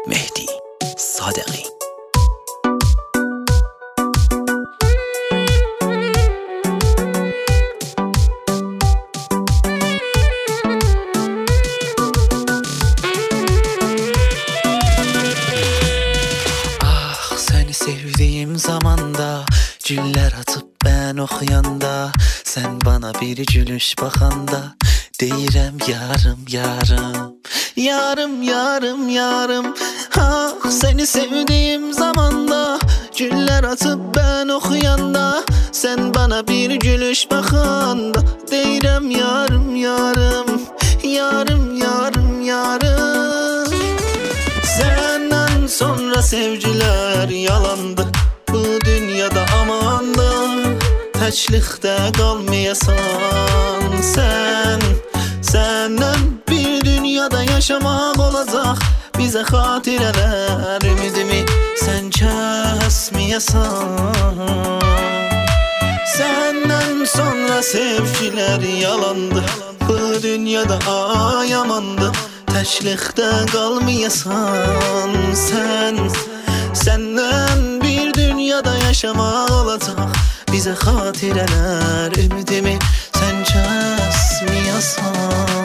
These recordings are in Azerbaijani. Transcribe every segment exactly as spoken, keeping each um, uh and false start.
Mehdi Sadeghi. Ah, seni sevdiğim zamanda, güller atıp ben oxuyanda, sen bana bir gülüş baxanda, deyirəm yarım yarım, yarım yarım yarım. Ah, seni sevdiğim zamanda, güller atıp ben oxuyanda, sen bana bir gülüş baxanda, deyirəm yarım yarım, yarım yarım yarım. Senden sonra sevgiler yalandı, bu dünyada amandı, təklikdə qalmayasan sen. Senden bir dünyada yaşamak olacak bize xatirələr, ümidimi sen kəsməyəsən. Senden sonra sevgiler yalandı, bu dünyada ayamandı, təklikdə qalmayasan sen. Senden bir dünyada yaşamak olacak bize xatirələr, ümidimi sen kəsməyəsən.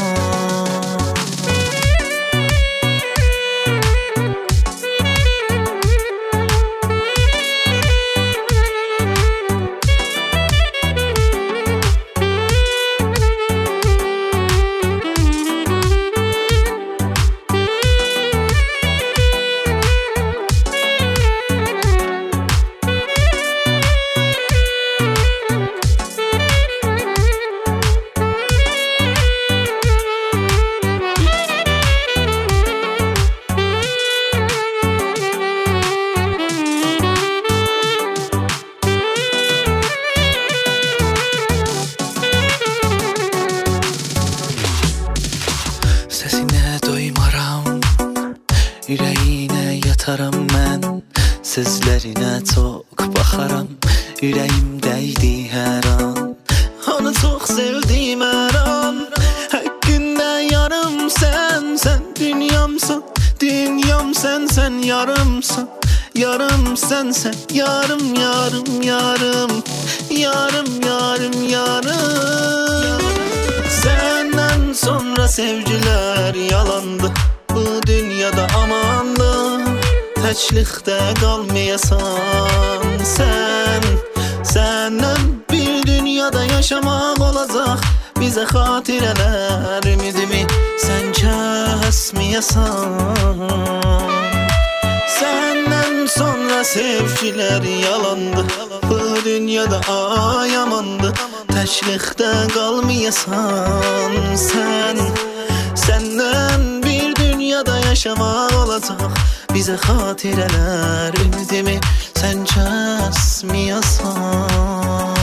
Səsinə doymaram, ürəyinə yataram mən, sözlərinə çox baxaram, ürəyim dəydi hər an. Onu çox sevdim hər an, həqqində yarım sən, sən dünyamsan, dünyam sən, sən yarımsan, yarım sən, sən yarım yarım yarım, yarım yarım yarım. Senden sonra sevgiler yalandı, bu dünyada amandı, təklikdə qalmayasan sen. Senden bir dünyada yaşamak olacak bize xatirələr, ümidimi sen kəsməyəsən. Senden sonra sevgiler yalandı, bu dünyada ayamandı, təklikdə qalmayasan sen. Senden bir dünyada yaşamak olacak bize xatirələr, ümidimi sen kəsməyəsən.